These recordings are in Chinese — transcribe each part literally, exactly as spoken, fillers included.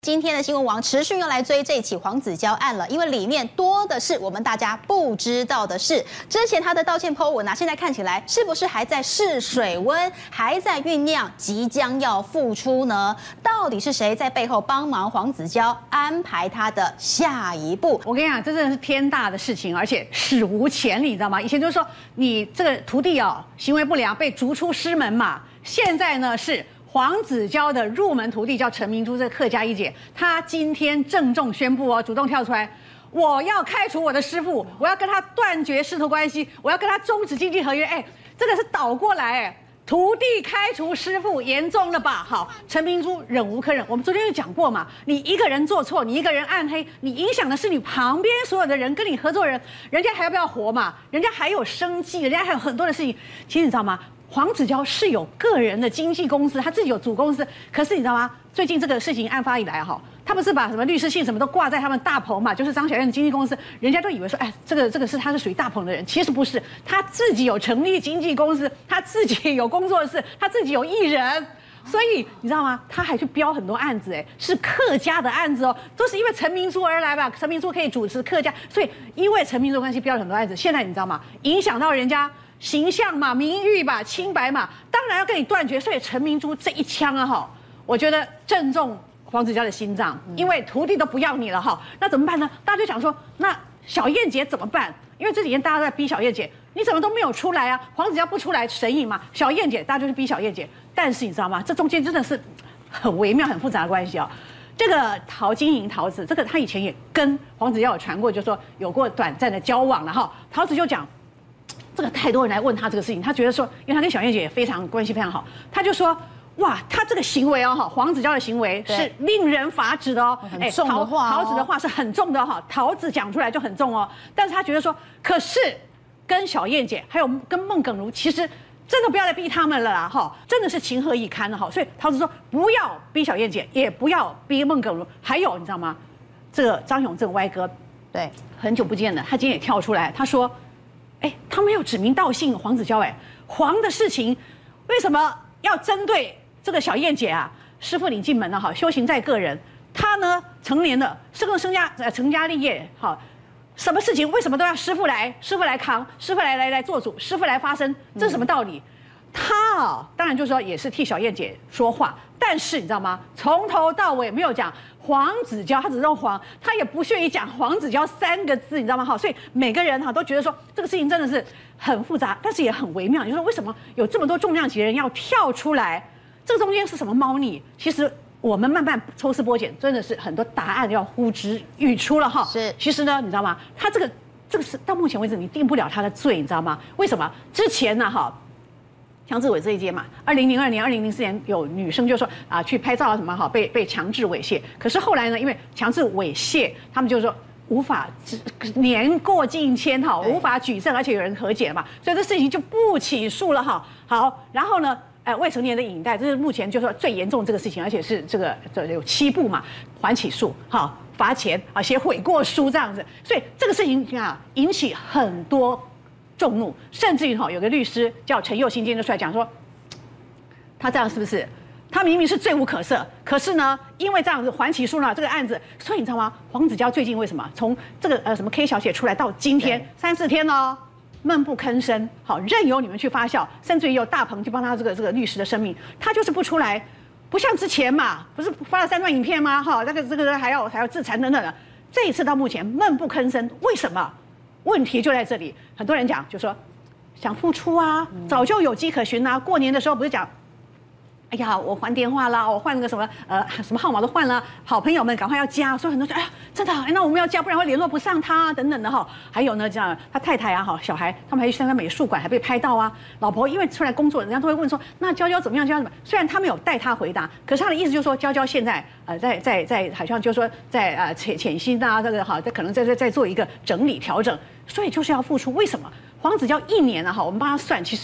今天的新闻网持续又来追这起黄子佼案了，因为里面多的是我们大家不知道的事。之前他的道歉 po 文啊，现在看起来是不是还在试水温，还在酝酿，即将要复出呢？到底是谁在背后帮忙黄子佼安排他的下一步？ 我跟你讲，这真的是天大的事情，而且史无前例，你知道吗？以前就是说你这个徒弟哦行为不良被逐出师门嘛，现在呢是。黄子佼的入门徒弟叫陈明珠，这个客家一姐，她今天郑重宣布哦，主动跳出来，我要开除我的师父，我要跟他断绝师徒关系，我要跟他终止经济合约。哎，这个是倒过来哎，徒弟开除师父，严重了吧？好，陈明珠忍无可忍。我们昨天就讲过嘛，你一个人做错，你一个人暗黑，你影响的是你旁边所有的人，跟你合作人，人家还要不要活嘛？人家还有生计，人家还有很多的事情。其实你知道吗？黄子佼是有个人的经纪公司，他自己有组公司。可是你知道吗？最近这个事情案发以来，哈，他不是把什么律师信什么都挂在他们大鹏嘛，就是张小燕的经纪公司，人家都以为说，哎，这个这个是他是属于大鹏的人，其实不是，他自己有成立经纪公司，他自己有工作室，他自己有艺人。所以你知道吗？他还去标很多案子，哎，是客家的案子哦，都是因为陈明珠而来吧？陈明珠可以主持客家，所以因为陈明珠关系标了很多案子。现在你知道吗？影响到人家。形象嘛，名誉嘛，清白嘛，当然要跟你断绝。所以陈明珠这一枪啊，哈，我觉得正中黄子佼的心脏，因为徒弟都不要你了哈，那怎么办呢？大家就想说，那小燕姐怎么办？因为这几天大家都在逼小燕姐，你怎么都没有出来啊？黄子佼不出来神隐嘛，小燕姐大家就是逼小燕姐。但是你知道吗？这中间真的是很微妙、很复杂的关系哦。这个陶晶莹桃子，这个他以前也跟黄子佼有传过，就说有过短暂的交往了哈。桃子就讲。这个太多人来问他这个事情，他觉得说，因为他跟小燕姐也非常关系非常好，他就说，哇，他这个行为哦，哈，黄子佼的行为是令人发指的哦， 很重的话、哦， 桃子的话是很重的哈，桃子讲出来就很重哦，但是他觉得说，可是跟小燕姐还有跟孟耿如，其实真的不要再逼他们了啦，哈，真的是情何以堪了哈，所以桃子说不要逼小燕姐，也不要逼孟耿如，还有你知道吗？这个张永正歪哥， 对， 很久不见了，他今天也跳出来，他说。哎，他没有指名道姓黄子佼，哎，黄的事情为什么要针对这个小燕姐啊？师父领进门了哈，修行在个人。他呢，成年了，是个生家呃成家立业，好，什么事情为什么都要师父来？师父来扛，师父来来来做主，师父来发声，这是什么道理？他啊，当然就是说也是替小燕姐说话，但是你知道吗？从头到尾没有讲黄子佼，他只用黄，他也不屑于讲黄子佼三个字，你知道吗？好，所以每个人哈都觉得说这个事情真的是很复杂，但是也很微妙。你说为什么有这么多重量级的人要跳出来？这个中间是什么猫腻？其实我们慢慢抽丝剥茧，真的是很多答案要呼之欲出了哈。 是， 其实呢，你知道吗？他这个这个是到目前为止你定不了他的罪，你知道吗？为什么？之前呢，哈。强制猥亵一件嘛，二零零二年、二零零四年有女生就说啊去拍照啊什么好被被强制猥亵，可是后来呢，因为强制猥亵，他们就说无法年过境迁哈，无法举证，而且有人和解嘛，所以这事情就不起诉了哈。好，然后呢，哎，未成年的影带，这是目前就说最严重这个事情，而且是这个这有七部嘛，还起诉好罚钱啊，写悔过书这样子，所以这个事情啊引起很多。众怒，甚至于哈，有个律师叫陈佑新，今天就出来讲说，他这样是不是？他明明是罪无可赦，可是呢，因为这样子还起诉了这个案子，所以你知道吗？黄子佼最近为什么从这个呃什么 K 小姐出来到今天三四天呢，闷不吭声，好任由你们去发酵，甚至于有大鹏去帮他这个这个律师的生命，他就是不出来，不像之前嘛，不是发了三段影片吗？哈，那个这个还要还要自残等等的，这一次到目前闷不吭声，为什么？问题就在这里，很多人讲就说想复出啊，早就有迹可循啊。过年的时候不是讲，哎呀，我换电话啦，我换那个什么呃什么号码都换了，好朋友们赶快要加，所以很多人说哎呀真的，那我们要加，不然会联络不上他等等的哈。还有呢，这样他太太啊哈，小孩他们还去参加美术馆，还被拍到啊。老婆因为出来工作，人家都会问说，那娇娇怎么样？娇娇怎么样？虽然他没有带他回答，可是他的意思就是说，娇娇现在呃在在在好像就是说在呃潜潜心啊这个哈，在可能在在在做一个整理调整。所以就是要付出，为什么？黄子佼一年啊哈，我们帮他算，其实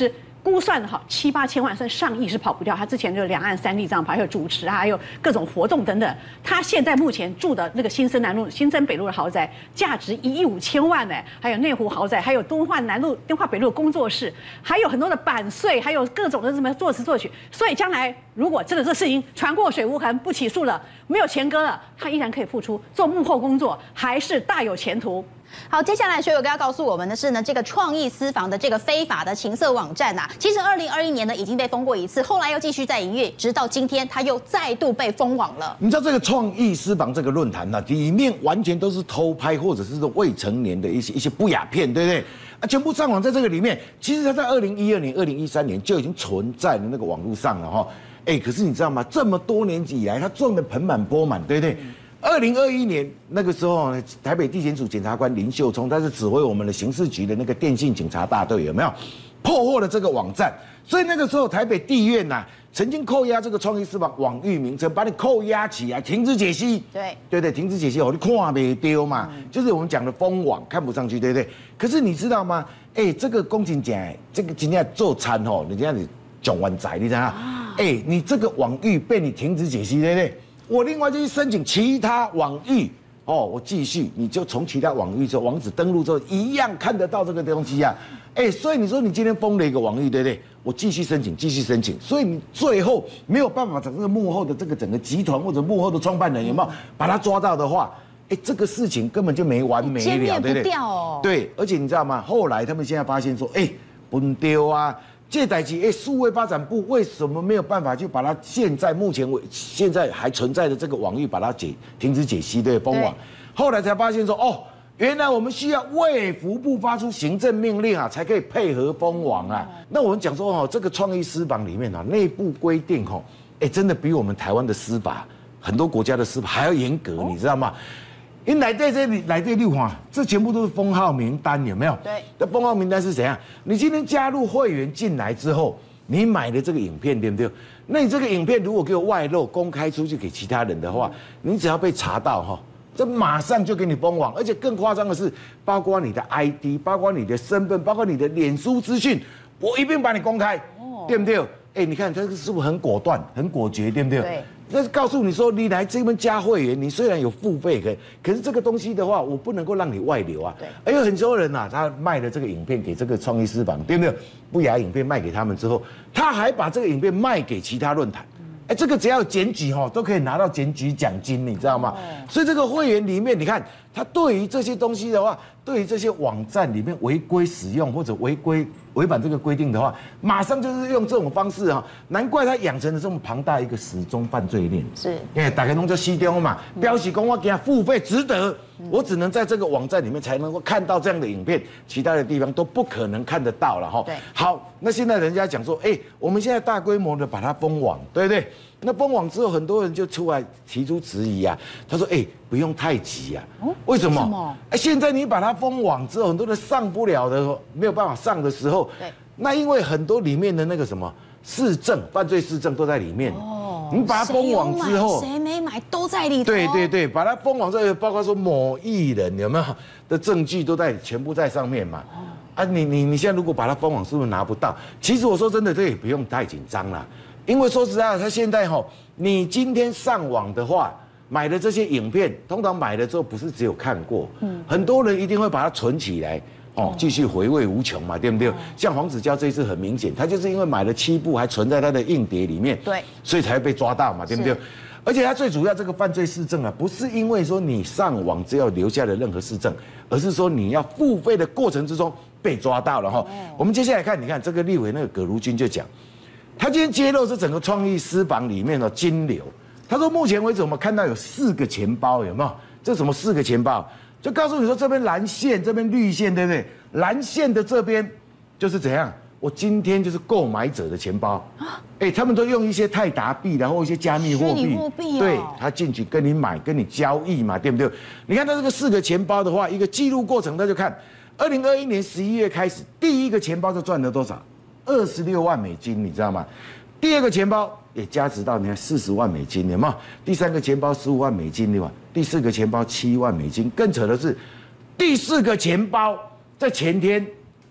估算哈七八千万，甚至上亿是跑不掉。他之前就两岸三地这样跑，还有主持啊，还有各种活动等等。他现在目前住的那个新生南路、新生北路的豪宅，价值一亿五千万呢，还有内湖豪宅，还有敦化南路、敦化北路的工作室，还有很多的版税，还有各种的什么作词作曲。所以将来如果真的这事情传过水无痕，不起诉了，没有前科了，他依然可以复出做幕后工作，还是大有前途。 好，接下来学友哥要告诉我们的是呢，这个创意私房的这个非法的情色网站呐、啊，其实二零二一年呢已经被封过一次，后来又继续在营业，直到今天它又再度被封网了。 你知道这个创意私房这个论坛呢、啊，里面完全都是偷拍或者是未成年的一些一些不雅片，对不对？啊，全部上网在这个里面。其实它在二零一二年、二零一三年就已经存在的那个网络上了哈。哎，可是你知道吗？这么多年以来，它赚得盆满钵满，对不对？嗯二零二一年那个时候呢，台北地检署检察官林秀聪，他是指挥我们的刑事局的那个电信警察大队，有没有破获了这个网站？所以那个时候台北地院呐、啊，曾经扣押这个创意私房网域名称，把你扣押起来，停止解析。 对对对，停止解析，我就看没丢嘛，嗯、就是我们讲的封网，看不上去，对不对？可是你知道吗？哎、欸，这个公警讲，这个今天做餐哦，人家你讲完仔，你知道吗？哎、欸，你这个网域被你停止解析，对不对？我另外就去申请其他网域哦，我继续，你就从其他网域之后网址登录之后，一样看得到这个东西啊，哎，所以你说你今天封了一个网域，对不对？我继续申请，继续申请，所以你最后没有办法整个幕后的这个整个集团或者幕后的创办人有没有把他抓到的话，哎，这个事情根本就没完没了，对不对？ 哦、 对，而且你知道吗？后来他们现在发现说，哎，不丢啊。这代志，哎，数位发展部为什么没有办法去把它现在目前为现在还存在的这个网域把它解停止解析对封网？后来才发现说，哦，原来我们需要卫福部发出行政命令啊，才可以配合封网啊。嗯、那我们讲说哦，这个创意私房里面啊，内部规定哦，哎，真的比我们台湾的司法很多国家的司法还要严格，哦、你知道吗？因为来这这里来这六哈，这全部都是封号名单，有没有？ 对。 那封号名单是怎样？你今天加入会员进来之后，你买的这个影片，对不对？那你这个影片如果给我外露、公开出去给其他人的话，你只要被查到哈，这马上就给你封网。而且更夸张的是，包括你的 I D， 包括你的身份，包括你的脸书资讯，我一并把你公开，哦、对不对？哎，你看这个是不是很果断、很果决，对不对？ 对。 那是告诉你说，你来这边加会员，你虽然有付费，可可是这个东西的话，我不能够让你外流啊。对。而有很多人呐、啊，他卖了这个影片给这个创意私房，对不对？不雅影片卖给他们之后，他还把这个影片卖给其他论坛。哎，这个只要检举哈，都可以拿到检举奖金，你知道吗？哦、所以这个会员里面，你看他对于这些东西的话，对于这些网站里面违规使用或者违规违反这个规定的话，马上就是用这种方式哈，难怪他养成了这么庞大一个始终犯罪链。 是， 因为大家拢叫西中嘛，标示公我给他付费值得，嗯、我只能在这个网站里面才能够看到这样的影片，其他的地方都不可能看得到了哈。 对， 好，那现在人家讲说，哎，我们现在大规模的把它封网，对不对？那封网之后，很多人就出来提出质疑啊。他说：“哎、欸，不用太急啊，哦、为什么？哎、 么欸，现在你把它封网之后，很多人上不了的，没有办法上的时候，对，那因为很多里面的那个什么市政、犯罪市政都在里面。哦，你把它封网之后， 谁没买都在里头。 对对对，把它封网之后，包括说某艺人有没有的证据都在全部在上面嘛。哦、啊，你你你现在如果把它封网，是不是拿不到？其实我说真的，这也不用太紧张啦。”因为说实在的，他现在哈，你今天上网的话，买的这些影片，通常买了之后不是只有看过，嗯，很多人一定会把它存起来，哦，继续回味无穷嘛，对不对？像黄子佼这一次很明显，他就是因为买了七部，还存在他的硬碟里面， 对， 所以才会被抓到嘛，对不对？而且他最主要这个犯罪事证啊，不是因为说你上网只要留下了任何事证，而是说你要付费的过程之中被抓到了哈。我们接下来看，你看这个立委那个葛如君就讲。他今天揭露这整个创意私房里面的金流，他说目前为止我们看到有四个钱包，有没有？这什么四个钱包？就告诉你说这边蓝线，这边绿线，对不对？蓝线的这边就是怎样？我今天就是购买者的钱包，哎，他们都用一些泰达币，然后一些加密货币， 货币哦、 对，他进去跟你买，跟你交易嘛，对不对？你看他这个四个钱包的话，一个记录过程，他就看，二零二一年十一月开始，第一个钱包就赚了多少？二十六万美金，你知道吗？第二个钱包也加值到你看四十万美金，有没有？第三个钱包十五万美金，对吧？第四个钱包七万美金，更扯的是，第四个钱包在前天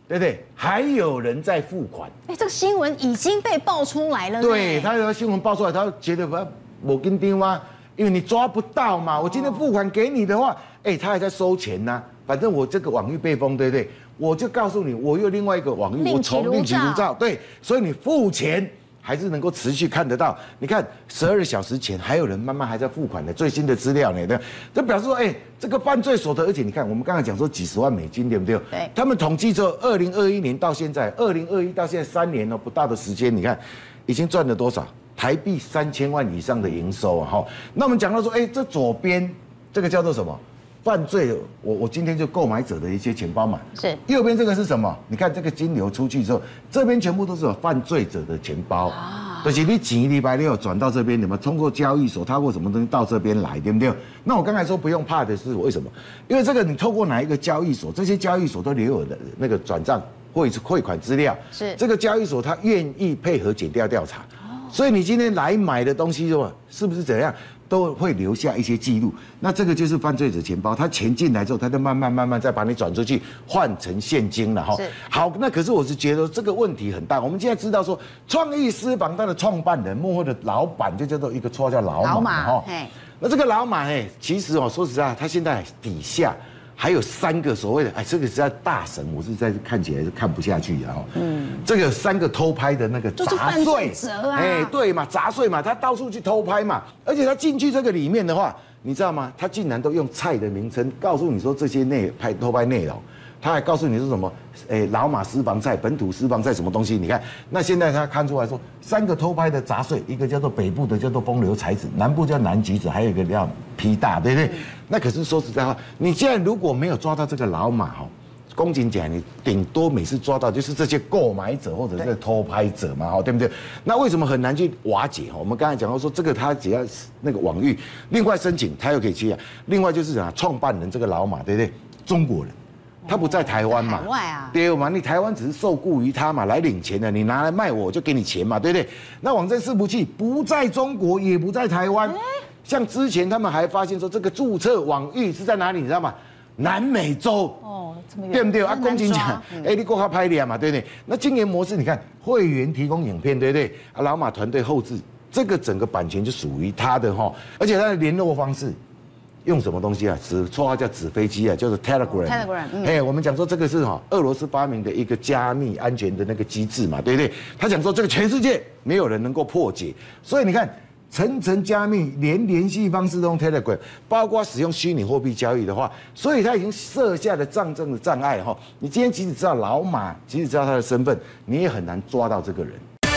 对不对？还有人在付款。 哎，这个新闻已经被爆出来了。 对，他有新闻爆出来，他觉得我我跟丢吗？因为你抓不到嘛。我今天付款给你的话，哎，他还在收钱呢、啊。反正我这个网域被封，对不对？我就告诉你，我有另外一个网域，我从另起炉灶。对，所以你付钱。还是能够持续看得到。你看，十二小时前还有人慢慢还在付款的最新的资料呢，这表示说，哎，这个犯罪所得，而且你看，我们刚才讲说几十万美金，对不对？ 对。 他们统计之后，二零二一年到现在，二零二一到现在三年了不到的时间，你看，已经赚了多少？台币三千万以上的营收啊！哈，那我们讲到说，哎，这左边这个叫做什么？犯罪，我我今天就购买者的一些钱包嘛， 是右边这个是什么？你看这个金流出去之后，这边全部都是有犯罪者的钱包，啊，就是你钱礼拜六转到这边，你们通过交易所，他或什么东西到这边来，对不对？那我刚才说不用怕的是为什么？因为这个你透过哪一个交易所，这些交易所都留有的那个转账或者是汇款资料， 是这个交易所他愿意配合检调调查，哦，所以你今天来买的东西是不是怎样？都会留下一些记录，那这个就是犯罪者钱包，他钱进来之后，他就慢慢慢慢再把你转出去，换成现金了哈。好，那可是我是觉得这个问题很大。我们现在知道说，创意私房它的创办人幕后的老板就叫做一个绰叫老马哈。那这个老马哎，其实哦，说实在，他现在底下还有三个所谓的哎，这个实在大神，我是在看起来是看不下去的哈。嗯，这个有三个偷拍的那个杂碎， 哎， 对嘛，杂碎嘛，他到处去偷拍嘛，而且他进去这个里面的话，你知道吗？他竟然都用菜的名称告诉你说这些内拍偷拍内容，他还告诉你是什么？哎，老马私房菜、本土私房菜什么东西？你看，那现在他看出来说，三个偷拍的杂碎，一个叫做北部的叫做风流才子，南部叫南极子，还有一个叫皮大，对不对？嗯，那可是说实在话，你既然如果没有抓到这个老马哈，公斤讲你顶多每次抓到就是这些购买者或者是偷拍者嘛，哈，对不对？那为什么很难去瓦解？哈，我们刚才讲到说，这个他只要那个网域，另外申请他又可以去啊，另外就是讲创办人这个老马，对不对？中国人。他不在台湾嘛？ 海外啊， 对嘛？你台湾只是受雇于他嘛，来领钱的，你拿来卖我，我就给你钱嘛，对不对？那网站伺服器不在中国，也不在台湾。像之前他们还发现说，这个注册网域是在哪里？你知道吗？南美洲。哦，这么远，对不对？啊，公斤讲，哎，你给他拍脸嘛，对不对？那经营模式，你看会员提供影片，对不对？啊，老马团队后置，这个整个版权就属于他的哈，而且他的联络方式。用什么东西啊？纸绰号叫纸飞机啊，叫做 Telegram。Telegram， 哎，我们讲说这个是哈俄罗斯发明的一个加密安全的那个机制嘛，对不对？他讲说这个全世界没有人能够破解，所以你看层层加密，连联系方式都用 Telegram， 包括使用虚拟货币交易的话，所以他已经设下了账正的障碍哈。你今天即使知道老马，即使知道他的身份，你也很难抓到这个人。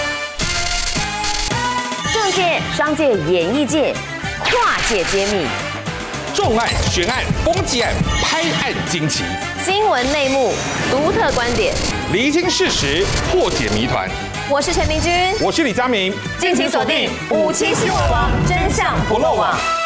政界、商界、演艺界，跨界揭秘。 重案、悬案、攻击案、拍案惊奇， 新闻内幕、独特观点， 厘清事实，破解谜团。 我是陈明君， 我是李佳明， 敬请锁定五七新闻网，真相不漏网。